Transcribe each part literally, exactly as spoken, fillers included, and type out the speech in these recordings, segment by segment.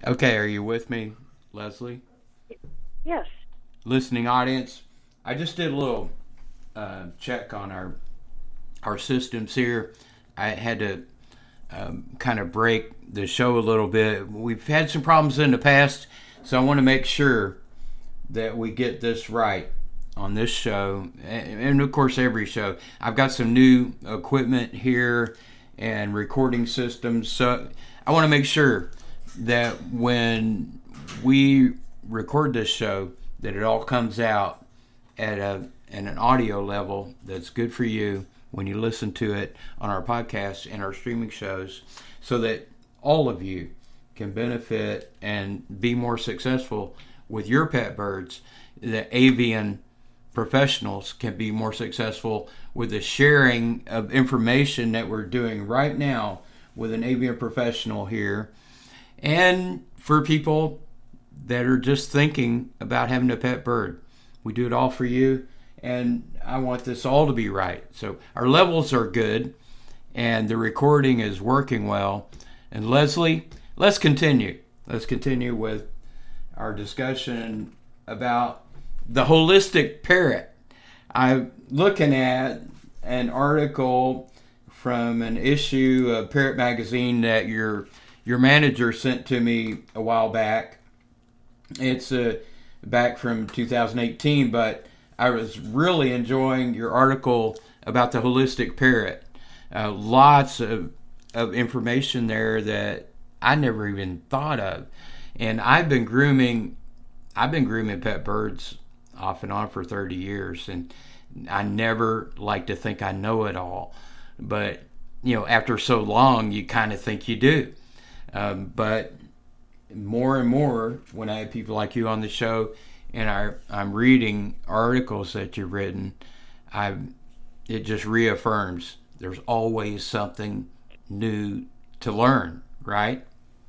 Okay, are you with me, Leslie? Yes. Listening audience, I just did a little uh, check on our our systems here. I had to um, kind of break the show a little bit. We've had some problems in the past, so I want to make sure that we get this right on this show, and, and of course every show. I've got some new equipment here and recording systems, so I want to make sure that when we record this show, that it all comes out at a at an audio level that's good for you when you listen to it on our podcasts and our streaming shows, so that all of you can benefit and be more successful with your pet birds. The avian professionals can be more successful with the sharing of information that we're doing right now with an avian professional here, and for people that are just thinking about having a pet bird. We do it all for you, and I want this all to be right. So our levels are good, and the recording is working well. And Leslie, let's continue. Let's continue with our discussion about the holistic parrot. I'm looking at an article from an issue of Parrot Magazine that your your manager sent to me a while back. It's uh, back from two thousand eighteen, but I was really enjoying your article about the holistic parrot. Uh, lots of, of information there that I never even thought of. And I've been grooming, I've been grooming pet birds off and on for thirty years, and I never like to think I know it all. But, you know, after so long, you kind of think you do. Um, but more and more, when I have people like you on the show and I, I'm reading articles that you've written, I it just reaffirms there's always something new to learn, right?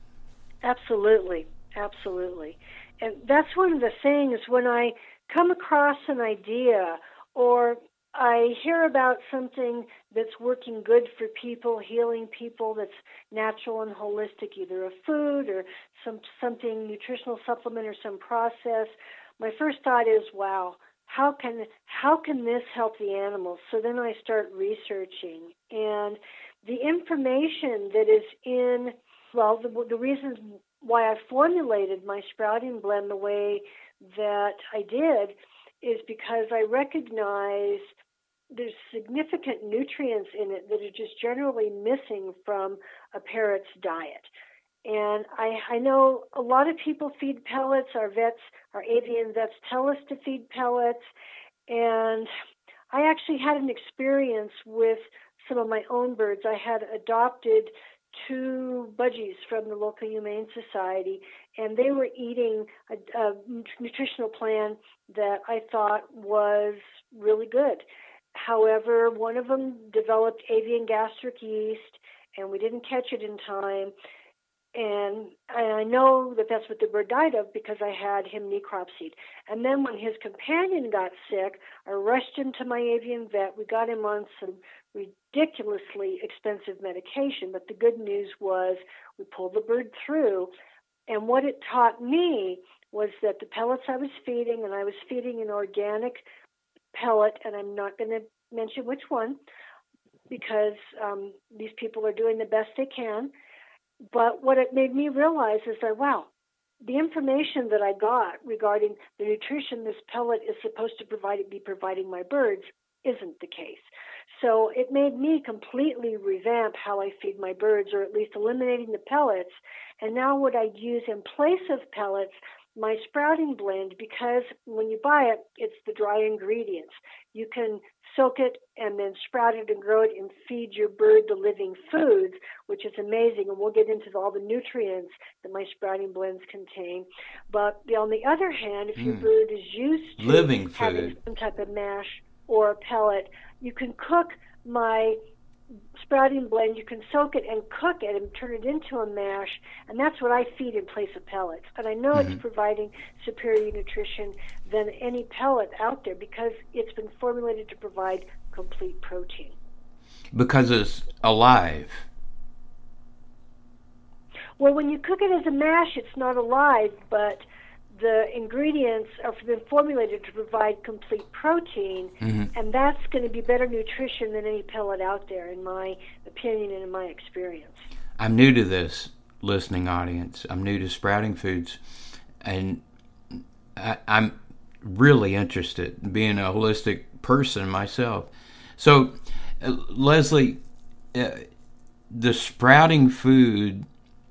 Absolutely. Absolutely. And that's one of the things when I come across an idea or I hear about something that's working good for people, healing people, that's natural and holistic, either a food or some something nutritional supplement or some process. My first thought is, wow, how can how can this help the animals? So then I start researching, and the information that is in, well, the, the reasons why I formulated my sprouting blend the way that I did is because I recognize there's significant nutrients in it that are just generally missing from a parrot's diet. And I, I know a lot of people feed pellets. Our vets, our avian vets tell us to feed pellets. And I actually had an experience with some of my own birds. I had adopted two budgies from the local humane society, and they were eating a, a nutritional plan that I thought was really good. However, one of them developed avian gastric yeast, and we didn't catch it in time. And I know that that's what the bird died of because I had him necropsied. And then when his companion got sick, I rushed him to my avian vet. We got him on some ridiculously expensive medication. But the good news was we pulled the bird through. And what it taught me was that the pellets I was feeding, and I was feeding an organic pellet, and I'm not going to mention which one because um, these people are doing the best they can. But what it made me realize is that, wow, the information that I got regarding the nutrition this pellet is supposed to provide, be providing my birds isn't the case. So it made me completely revamp how I feed my birds, or at least eliminating the pellets. And now what I'd use in place of pellets, my sprouting blend, because when you buy it, it's the dry ingredients. You can soak it and then sprout it and grow it and feed your bird the living foods, which is amazing. And we'll get into all the nutrients that my sprouting blends contain. But on the other hand, if your Mm. bird is used to Living having food. some type of mash or a pellet, you can cook my sprouting blend. You can soak it and cook it and turn it into a mash, and that's what I feed in place of pellets. And I know Mm-hmm. it's providing superior nutrition than any pellet out there because it's been formulated to provide complete protein. Because it's alive. Well, when you cook it as a mash, it's not alive, but the ingredients are been formulated to provide complete protein, mm-hmm. and that's going to be better nutrition than any pellet out there, in my opinion and in my experience. I'm new to this, listening audience. I'm new to sprouting foods, and I, I'm really interested in being a holistic person myself. So, uh, Leslie, uh, the sprouting food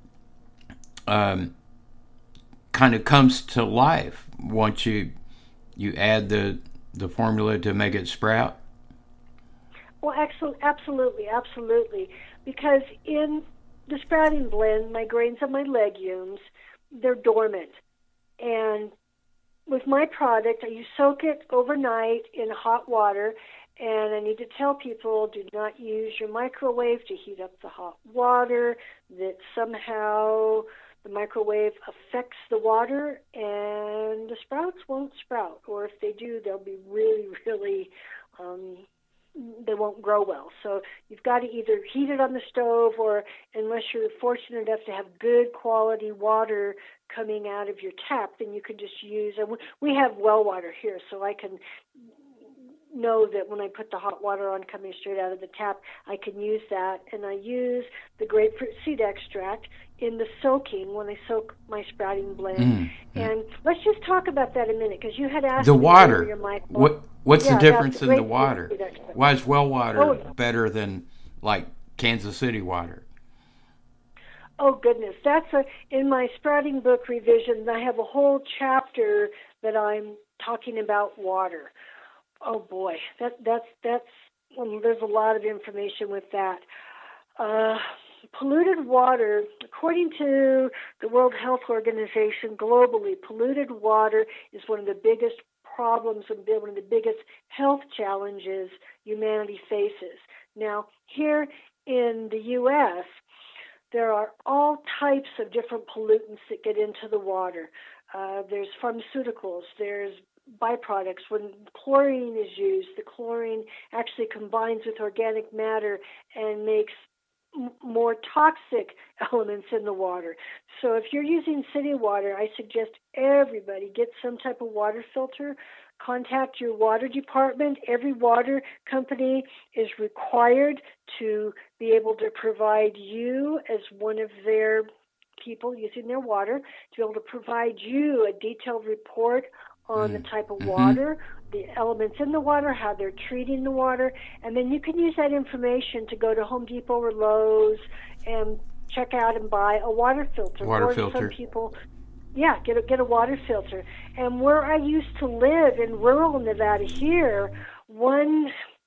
um, kind of comes to life once you you add the the formula to make it sprout. Well, absolutely, absolutely. Because in the sprouting blend, my grains and my legumes, they're dormant. And with my product, you soak it overnight in hot water. And I need to tell people, do not use your microwave to heat up the hot water, that somehow the microwave affects the water and the sprouts won't sprout. Or if they do, they'll be really, really, um, they won't grow well. So you've got to either heat it on the stove, or unless you're fortunate enough to have good quality water coming out of your tap, then you can just use, and we have well water here, so I can know that when I put the hot water on coming straight out of the tap, I can use that. And I use the grapefruit seed extract in the soaking when I soak my sprouting blend. Mm, yeah. And let's just talk about that a minute, because you had asked the me water. earlier, Michael. What What's yeah, the difference the in the water? Why is well water oh. better than like Kansas City water? Oh goodness, that's a in my sprouting book revision. I have a whole chapter that I'm talking about water. Oh boy, that that's that's well, there's a lot of information with that. Uh, polluted water, according to the World Health Organization, globally, polluted water is one of the biggest problems and one of the biggest health challenges humanity faces. Now, here in the U S, there are all types of different pollutants that get into the water. Uh, there's pharmaceuticals, there's byproducts. When chlorine is used, the chlorine actually combines with organic matter and makes m- more toxic elements in the water. So if you're using city water, I suggest everybody get some type of water filter. Contact your water department. Every water company is required to be able to provide you, as one of their people using their water, to be able to provide you a detailed report on mm. the type of water, mm-hmm. the elements in the water, how they're treating the water, and then you can use that information to go to Home Depot or Lowe's and check out and buy a water filter. Water or filter. Some people, yeah, get a, get a water filter. And where I used to live in rural Nevada here, one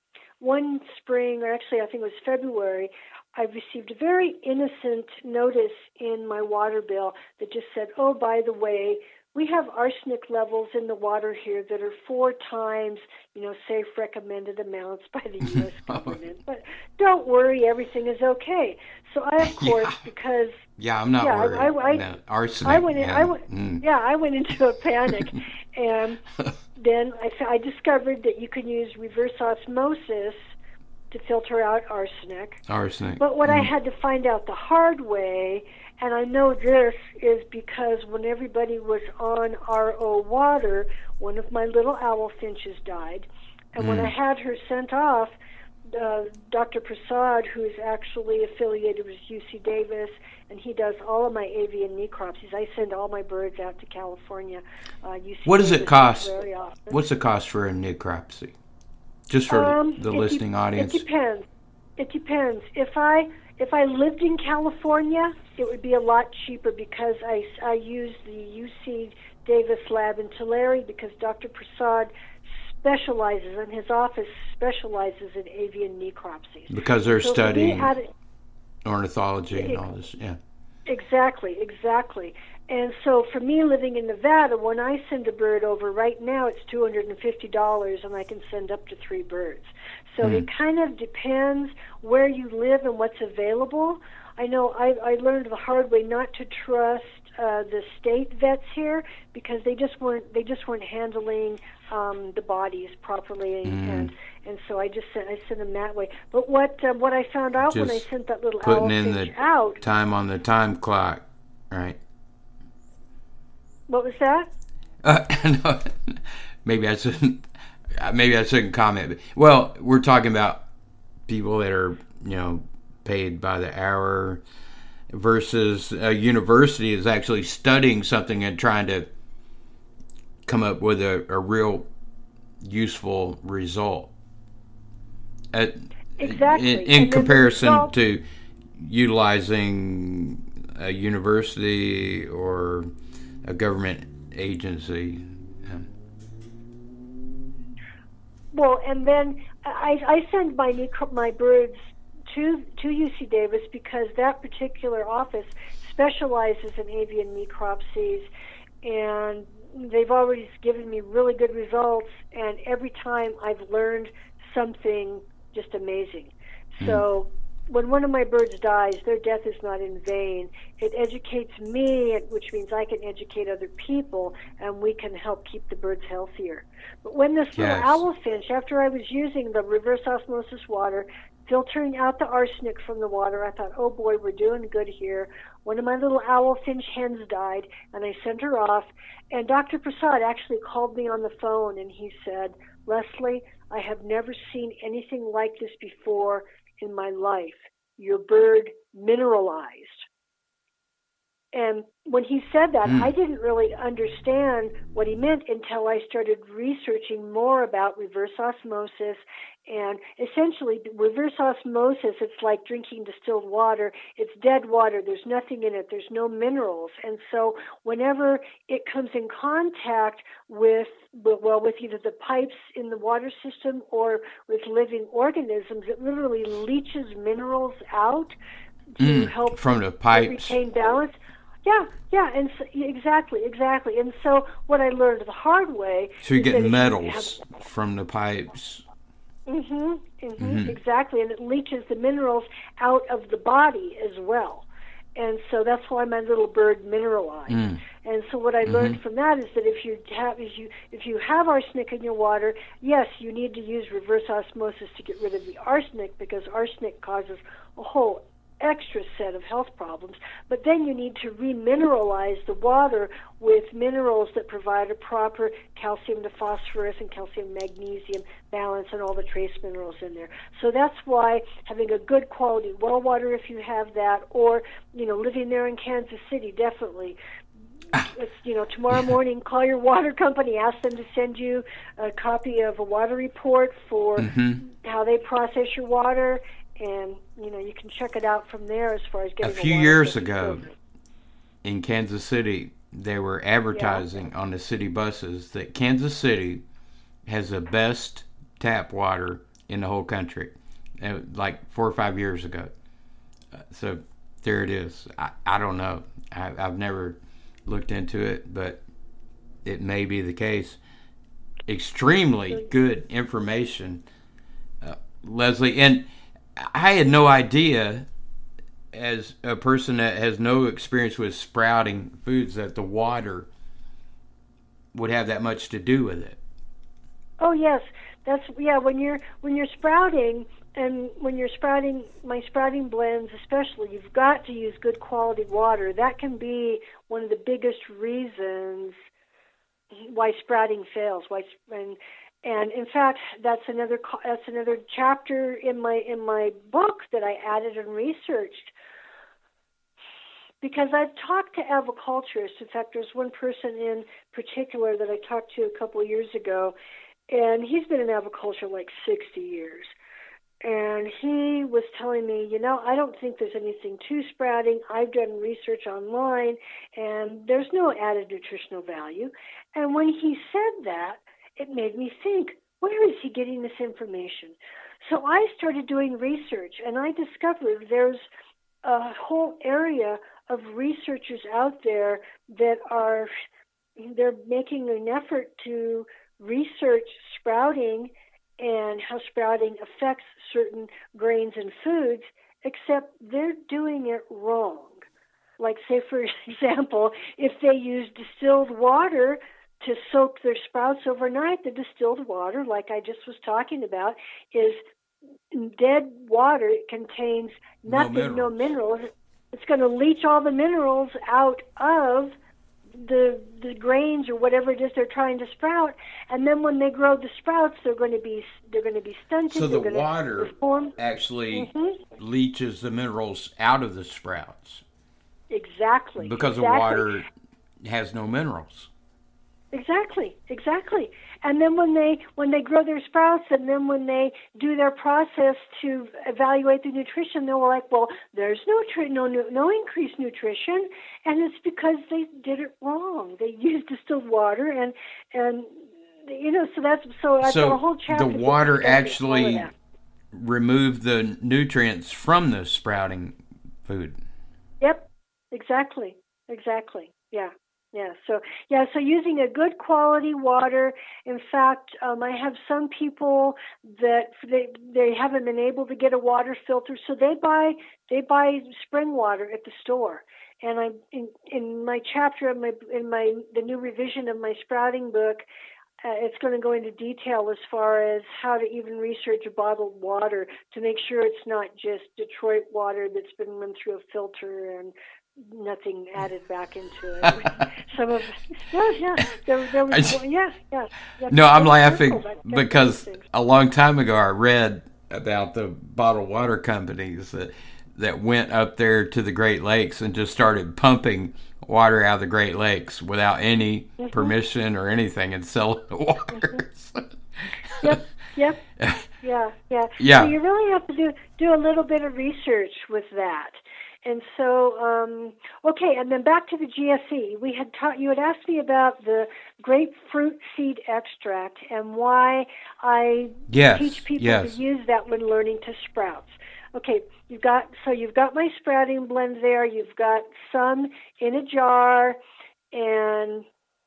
one spring, or actually I think it was February, I received a very innocent notice in my water bill that just said, oh, by the way, we have arsenic levels in the water here that are four times, you know, safe recommended amounts by the U S government. But don't worry, everything is okay. So I, of course, yeah. because yeah, I'm not yeah, worried. I, I, no, arsenic. I went in, yeah. I went, mm. yeah, I went into a panic, and then I, I discovered that you can use reverse osmosis to filter out arsenic. Arsenic. But what mm. I had to find out the hard way. And I know this is because when everybody was on R O water, one of my little owl finches died. And mm. when I had her sent off, uh, Doctor Prasad, who is actually affiliated with U C Davis, and he does all of my avian necropsies. I send all my birds out to California. Uh, U C what does Davis it cost? very often. What's the cost for a necropsy? Just for um, the listening de- audience. It depends. It depends. If I if I lived in California, it would be a lot cheaper because I, I use the U C Davis lab in Tulare because Doctor Prasad specializes, and his office specializes in avian necropsies. Because they're so studying me, ornithology it, and all this, yeah. Exactly, exactly. And so for me living in Nevada, when I send a bird over, right now it's two hundred fifty dollars and I can send up to three birds. So mm. it kind of depends where you live and what's available. I know I, I learned the hard way not to trust uh, the state vets here because they just weren't they just weren't handling um, the bodies properly, and, mm. and and so I just sent I sent them that way. But what uh, what I found out just when I sent that little putting owl in finch the out, time on the time clock. right? What was that? Uh, no, maybe I shouldn't. Maybe I shouldn't comment. Well, we're talking about people that are, you know, paid by the hour versus a university is actually studying something and trying to come up with a, a real useful result. At, Exactly. In, in comparison result, to utilizing a university or a government agency. Well, and then I, I send my my birds to to U C Davis because that particular office specializes in avian necropsies, and they've always given me really good results. And every time I've learned something just amazing. Mm. So when one of my birds dies, their death is not in vain. It educates me, which means I can educate other people, and we can help keep the birds healthier. But when this little yes. owlfinch, after I was using the reverse osmosis water, filtering out the arsenic from the water, I thought, oh boy, we're doing good here. One of my little owlfinch hens died, and I sent her off. And Doctor Prasad actually called me on the phone, and he said, Leslie, I have never seen anything like this before in my life. Your bird mineralized. And when he said that, mm. I didn't really understand what he meant until I started researching more about reverse osmosis. And essentially, reverse osmosis, it's like drinking distilled water. It's dead water. There's nothing in it. There's no minerals. And so whenever it comes in contact with, well, with either the pipes in the water system or with living organisms, it literally leaches minerals out to mm, help from the pipes. retain balance. Yeah, yeah, and so, exactly, exactly. And so what I learned the hard way. So you get metals you have, from the pipes. Mm-hmm, mm-hmm, mm-hmm, exactly, and it leaches the minerals out of the body as well. And so that's why my little bird mineralized. Mm. And so what I mm-hmm. learned from that is that if you have if you if you have arsenic in your water, yes, you need to use reverse osmosis to get rid of the arsenic, because arsenic causes a whole extra set of health problems. But then you need to remineralize the water with minerals that provide a proper calcium to phosphorus and calcium magnesium balance and all the trace minerals in there. So that's why having a good quality well water, if you have that, or you know living there in Kansas City, definitely. It's, you know, tomorrow morning, call your water company, ask them to send you a copy of a water report for mm-hmm. how they process your water. And, you know, you can check it out from there as far as getting a few years ago in Kansas City, they were advertising yeah. on the city buses that Kansas City has the best tap water in the whole country, like four or five years ago. Uh, so there it is. I, I don't know. I, I've never looked into it, but it may be the case. Extremely good information, uh, Leslie. And I had no idea, as a person that has no experience with sprouting foods, that the water would have that much to do with it. Oh yes, that's yeah. When you're when you're sprouting, and when you're sprouting my sprouting blends, especially, you've got to use good quality water. That can be one of the biggest reasons why sprouting fails. Why and And in fact, that's another that's another chapter in my in my book that I added and researched, because I've talked to aviculturists. In fact, there's one person in particular that I talked to a couple of years ago, and he's been in aviculture like sixty years. And he was telling me, you know, I don't think there's anything to sprouting. I've done research online, and there's no added nutritional value. And when he said that, it made me think, where is he getting this information? So I started doing research, and I discovered there's a whole area of researchers out there that are, they're making an effort to research sprouting and how sprouting affects certain grains and foods, except they're doing it wrong. Like, say, for example, if they use distilled water to soak their sprouts overnight, the distilled water, like I just was talking about, is dead water. It contains nothing, no minerals. No minerals. it's going to leach all the minerals out of the the grains or whatever it is they're trying to sprout, and then when they grow the sprouts, they're going to be they're going to be stunted. So the they're water reform. actually mm-hmm. leaches the minerals out of the sprouts. Exactly. Because exactly. the water has no minerals. Exactly, exactly. And then when they when they grow their sprouts, and then when they do their process to evaluate the nutrition, they're like, well, there's no tri- no no increased nutrition, and it's because they did it wrong. They used distilled water, and and you know, so that's so. I So got a whole chapter. the water that actually removed the nutrients from the sprouting food. Yep, exactly, exactly. Yeah. Yeah, so yeah, so using a good quality water. In fact, um, I have some people that they they haven't been able to get a water filter, so they buy they buy spring water at the store. And I in in my chapter in my in my the new revision of my sprouting book, uh, it's going to go into detail as far as how to even research bottled water to make sure it's not just Detroit water that's been run through a filter and nothing added back into it. Some of yeah, yeah, there, there was I, yeah, yeah. No, I'm laughing because a long time ago I read about the bottled water companies that that went up there to the Great Lakes and just started pumping water out of the Great Lakes without any mm-hmm. permission or anything and selling the water. Mm-hmm. Yep, yep, yeah, yeah. Yeah. So you really have to do do a little bit of research with that. And so, um, okay, and then back to the G S E. We had taught you had asked me about the grapefruit seed extract and why I yes, teach people yes. to use that when learning to sprout. Okay, you've got so you've got my sprouting blend there. You've got some in a jar, and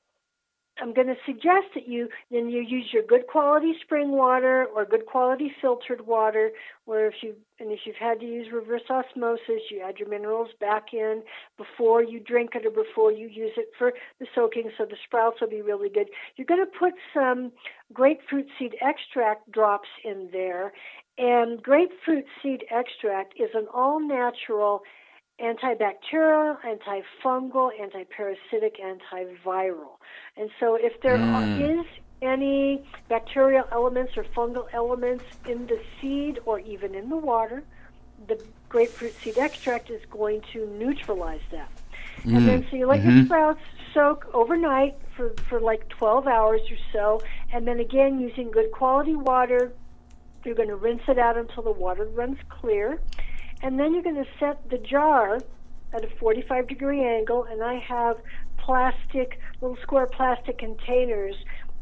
I'm going to suggest that you then you use your good quality spring water or good quality filtered water. Where if you and if you've had to use reverse osmosis, you add your minerals back in before you drink it or before you use it for the soaking, so the sprouts will be really good. You're going to put some grapefruit seed extract drops in there, and grapefruit seed extract is an all-natural antibacterial, antifungal, antiparasitic, antiviral. And so if there mm. is any bacterial elements or fungal elements in the seed or even in the water, the grapefruit seed extract is going to neutralize that. Mm. And then so you let mm-hmm. your sprouts soak overnight for, for like twelve hours or so, and then again using good quality water, you're going to rinse it out until the water runs clear. And then you're going to set the jar at a forty-five degree angle, and I have plastic, little square plastic containers.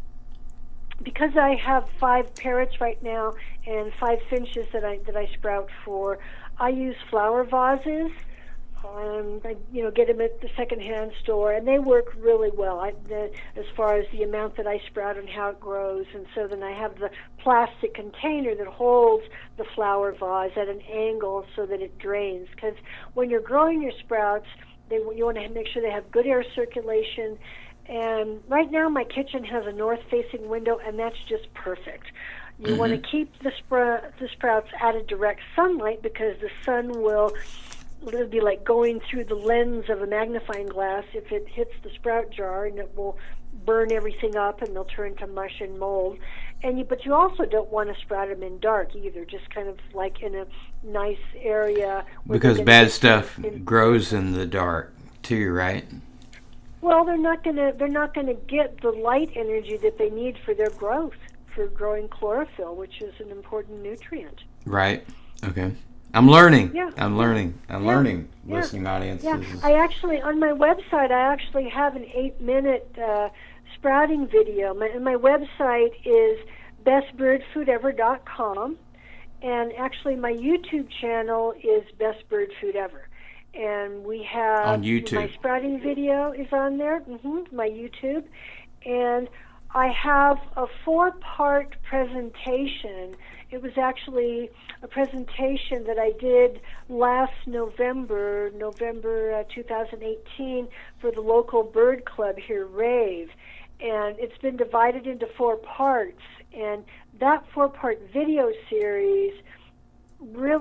Because I have five parrots right now and five finches that I that I sprout for, I use flower vases. Um, I, you know, get them at the secondhand store, and they work really well I, the, as far as the amount that I sprout and how it grows. And so then I have the plastic container that holds the flower vase at an angle so that it drains. Because when you're growing your sprouts, they, you want to make sure they have good air circulation. And right now my kitchen has a north-facing window, and that's just perfect. You mm-hmm. want to keep the, spr- the sprouts out of direct sunlight because the sun will... It'll be like going through the lens of a magnifying glass if it hits the sprout jar, and it will burn everything up, and they'll turn to mush and mold. And you, but you also don't want to sprout them in dark either, just kind of like in a nice area. Because bad stuff in, grows in the dark too, right? Well, they're not gonna they're not gonna get the light energy that they need for their growth, for growing chlorophyll, which is an important nutrient. Right. Okay. I'm learning. Yeah. I'm learning. I'm yeah. learning, yeah. listening audience. Yeah. I actually, on my website, I actually have an eight-minute uh, sprouting video. My, and my website is best bird food ever dot com, and actually my YouTube channel is Best Bird Food Ever. And we have... On YouTube. My sprouting video is on there, mm-hmm, my YouTube. And I have a four-part presentation. It was actually a presentation that I did last November, November uh, two thousand eighteen, for the local bird club here, Rave. And it's been divided into four parts. And that four-part video series really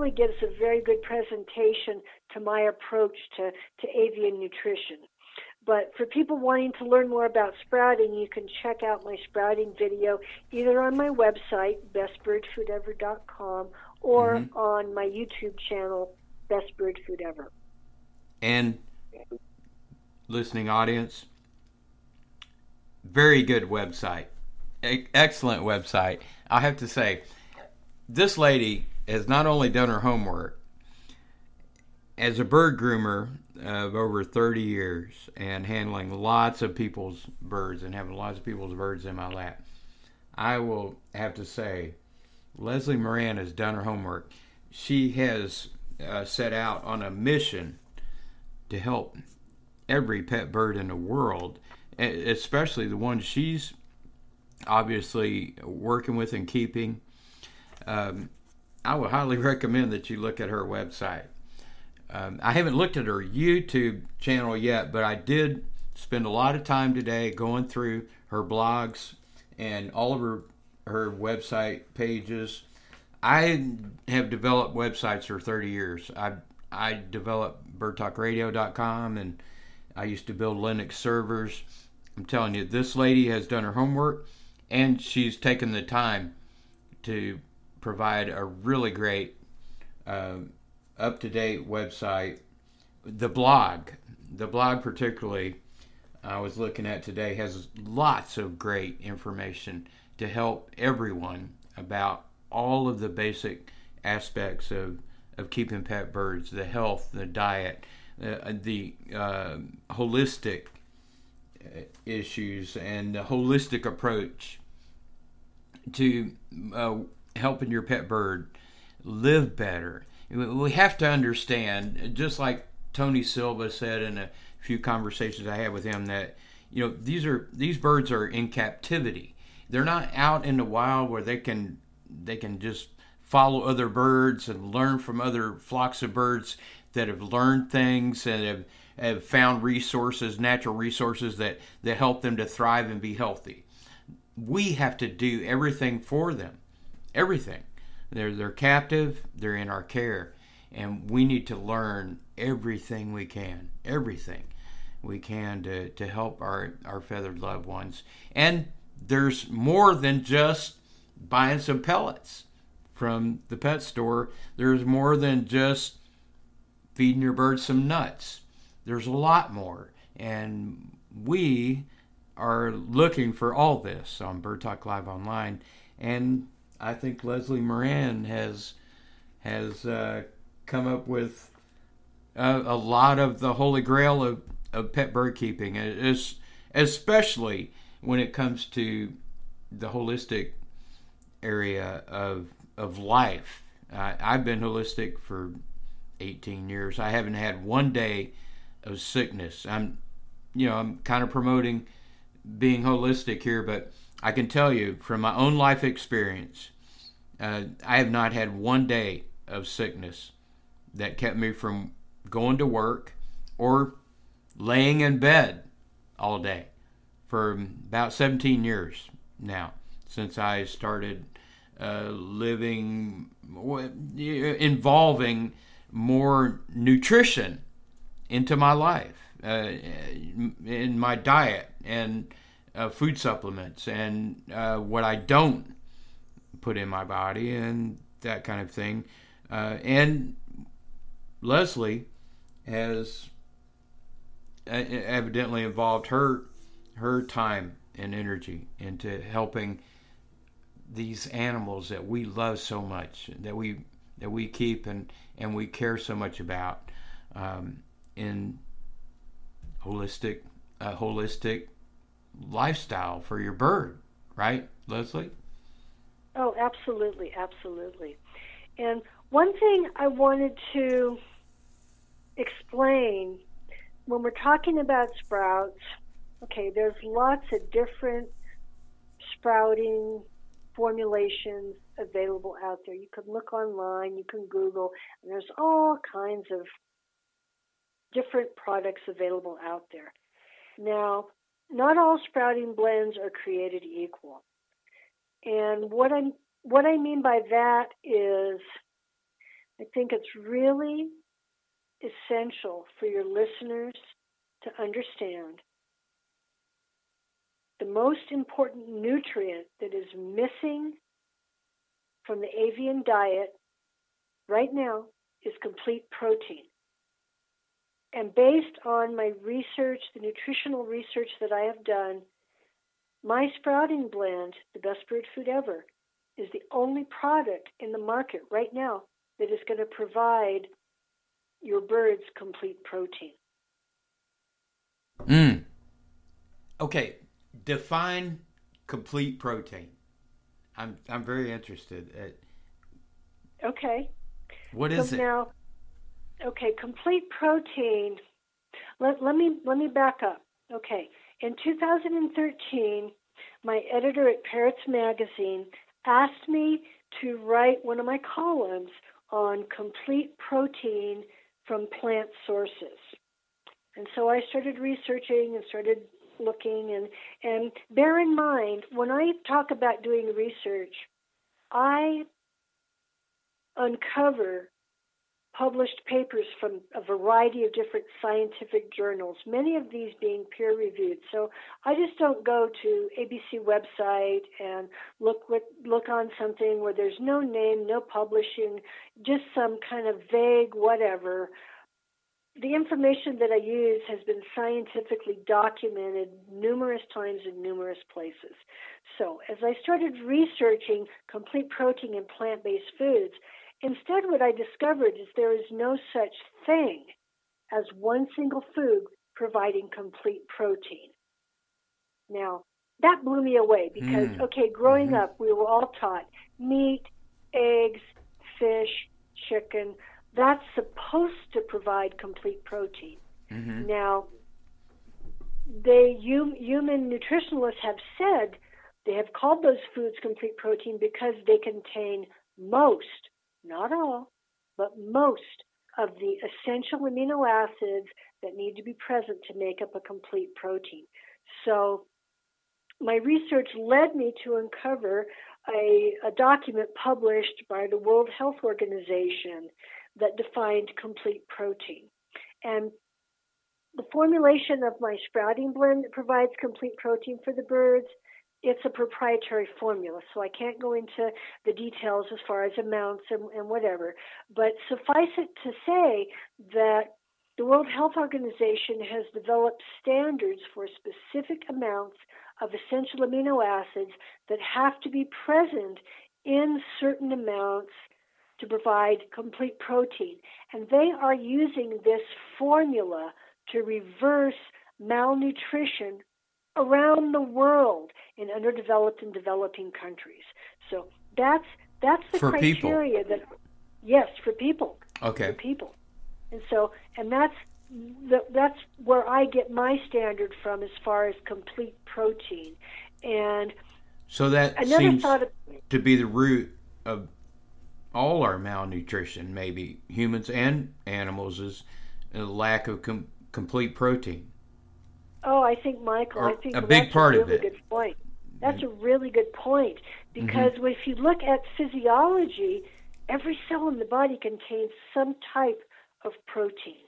certainly gives a very good presentation to my approach to, to avian nutrition. But for people wanting to learn more about sprouting, you can check out my sprouting video either on my website, best bird food ever dot com, or mm-hmm. on my YouTube channel, Best Bird Food Ever. And listening audience, very good website. E- excellent website. I have to say, this lady has not only done her homework as a bird groomer of over thirty years and handling lots of people's birds and having lots of people's birds in my lap. I will have to say, Leslie Moran has done her homework. She has uh, set out on a mission to help every pet bird in the world, especially the ones she's obviously working with and keeping. Um, I would highly recommend that you look at her website. Um, I haven't looked at her YouTube channel yet, but I did spend a lot of time today going through her blogs and all of her her website pages. I have developed websites for thirty years. I I developed bird talk radio dot com, and I used to build Linux servers. I'm telling you, this lady has done her homework, and she's taken the time to provide a really great uh, up-to-date website. The blog, the blog particularly, I was looking at today, has lots of great information to help everyone about all of the basic aspects of, of keeping pet birds, the health, the diet, uh, the uh, holistic issues, and the holistic approach to uh, helping your pet bird live better. We have to understand, just like Tony Silva said in a few conversations I had with him, that you know these are these birds are in captivity. They're not out in the wild where they can they can just follow other birds and learn from other flocks of birds that have learned things and have, have found resources, natural resources that, that help them to thrive and be healthy. We have to do everything for them. Everything. They're they're captive, they're in our care, and we need to learn everything we can, everything we can to, to help our, our feathered loved ones. And there's more than just buying some pellets from the pet store. There's more than just feeding your birds some nuts. There's a lot more, and we are looking for all this on Bird Talk Live Online, and I think Leslie Moran has has uh, come up with a, a lot of the holy grail of, of pet bird keeping, es- especially when it comes to the holistic area of of life. Uh, I've been holistic for eighteen years. I haven't had one day of sickness. I'm, you know, I'm kind of promoting being holistic here, but I can tell you from my own life experience, uh, I have not had one day of sickness that kept me from going to work or laying in bed all day for about seventeen years now, since I started uh, living, involving more nutrition into my life, uh, in my diet and uh, food supplements and uh, what I don't put in my body and that kind of thing. Uh, and Leslie has evidently involved her her time and energy into helping these animals that we love so much, that we that we keep and, and we care so much about, um, in holistic uh, holistic lifestyle for your bird, right, Leslie? Oh, absolutely, absolutely. And one thing I wanted to explain when we're talking about sprouts, okay, there's lots of different sprouting formulations available out there. You can look online, you can Google, and there's all kinds of different products available out there. Now, not all sprouting blends are created equal. And what I what I mean by that is, like think it's really essential for your listeners to understand the most important nutrient that is missing from the avian diet right now is complete protein. And based on my research, the nutritional research that I have done, my sprouting blend, the best bird food ever, is the only product in the market right now that is going to provide your birds complete protein. Mm. Okay, define complete protein. I'm I'm very interested. At okay. What is so it? Now, okay, complete protein. Let, let me let me back up. Okay, in two thousand thirteen, my editor at Parrots Magazine asked me to write one of my columns on complete protein from plant sources. And so I started researching and started looking. And, and bear in mind, when I talk about doing research, I uncover published papers from a variety of different scientific journals, many of these being peer-reviewed. So I just don't go to A B C website and look with, look on something where there's no name, no publishing, just some kind of vague whatever. The information that I use has been scientifically documented numerous times in numerous places. So as I started researching complete protein in plant-based foods, instead, what I discovered is there is no such thing as one single food providing complete protein. Now, that blew me away because, mm. okay, growing mm-hmm. up, we were all taught meat, eggs, fish, chicken. That's supposed to provide complete protein. Mm-hmm. Now, they hum, human nutritionalists have said they have called those foods complete protein because they contain most, not all, but most of the essential amino acids that need to be present to make up a complete protein. So my research led me to uncover a, a document published by the World Health Organization that defined complete protein. And the formulation of my sprouting blend that provides complete protein for the birds, it's a proprietary formula, so I can't go into the details as far as amounts and, and whatever. But suffice it to say that the World Health Organization has developed standards for specific amounts of essential amino acids that have to be present in certain amounts to provide complete protein. And they are using this formula to reverse malnutrition around the world in underdeveloped and developing countries. So that's that's the for criteria people. that yes, for people. Okay. For people. And so and that's the, that's where I get my standard from as far as complete protein. And so that another seems thought of, to be the root of all our malnutrition, maybe humans and animals, is a lack of com- complete protein. Oh, I think, Michael, or I think a well, big that's part a of really it. good point. That's a really good point because mm-hmm. if you look at physiology, every cell in the body contains some type of protein.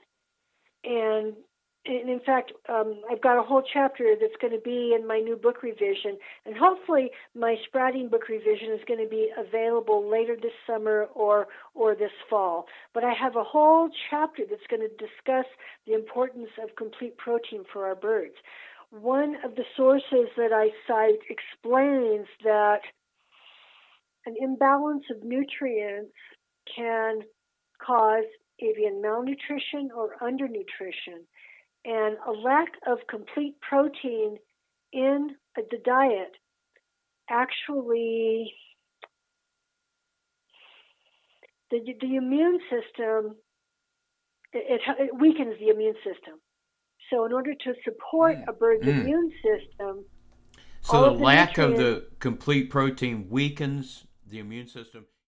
And, and in fact, um, I've got a whole chapter that's going to be in my new book revision, and hopefully my sprouting book revision is going to be available later this summer or or this fall. But I have a whole chapter that's going to discuss the importance of complete protein for our birds. One of the sources that I cite explains that an imbalance of nutrients can cause avian malnutrition or undernutrition. And a lack of complete protein in the diet actually, the, the immune system, it, it weakens the immune system. So in order to support a bird's mm. immune system, so the, the lack nutrients, of the complete protein weakens the immune system.